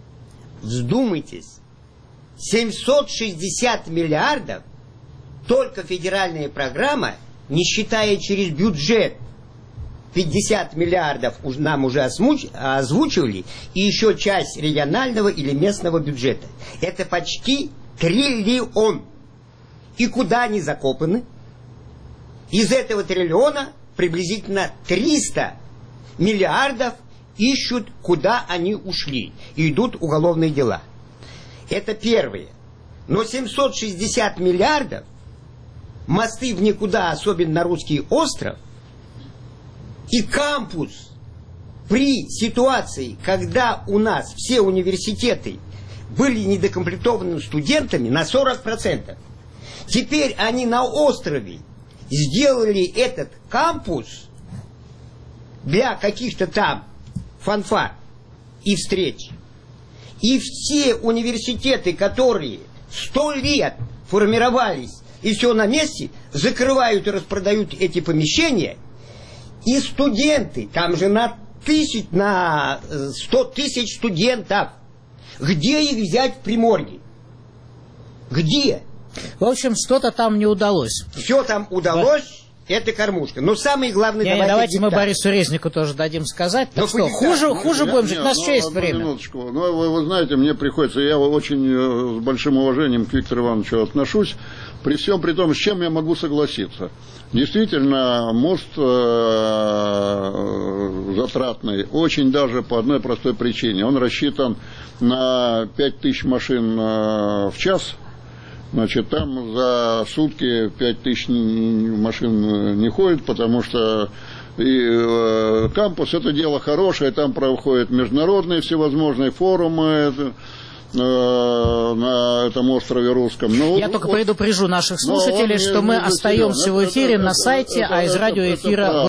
Вздумайтесь. семьсот шестьдесят миллиардов только федеральная программа, не считая через бюджет. пятьдесят миллиардов нам уже озвучивали, и еще часть регионального или местного бюджета. Это почти триллион. И куда они закопаны? Из этого триллиона приблизительно триста миллиардов ищут, куда они ушли. И идут уголовные дела. Это первое. Но семьсот шестьдесят миллиардов, мосты в никуда, особенно на русский остров, и кампус при ситуации, когда у нас все университеты были недокомплектованы студентами на сорок процентов. Теперь они на острове сделали этот кампус для каких-то там фанфар и встреч. И все университеты, которые сто лет формировались и все на месте, закрывают и распродают эти помещения. И студенты, там же на тысяч, на сто тысяч студентов. Где их взять в Приморье? Где? В общем, что-то там не удалось. Все там удалось, да. Это кормушка. Но самое главное, не, давайте... Давайте мы Борису Резнику тоже дадим сказать. Так что, хуже, ну, хуже будем жить, у нас еще есть время. Минуточку. Ну, вы, вы знаете, мне приходится, я очень с большим уважением к Виктору Ивановичу отношусь, При всем при том, с чем я могу согласиться. Действительно, мост э, затратный, очень даже по одной простой причине. Он рассчитан на пять тысяч машин э, в час. Значит, там за сутки пять тысяч машин не ходит, потому что и, э, кампус это дело хорошее, там проходят международные всевозможные форумы э, на этом острове русском. Но, Я только вот, предупрежу наших слушателей, что мы остатерен. остаемся это, в эфире это, на сайте, это, а из радиоэфира...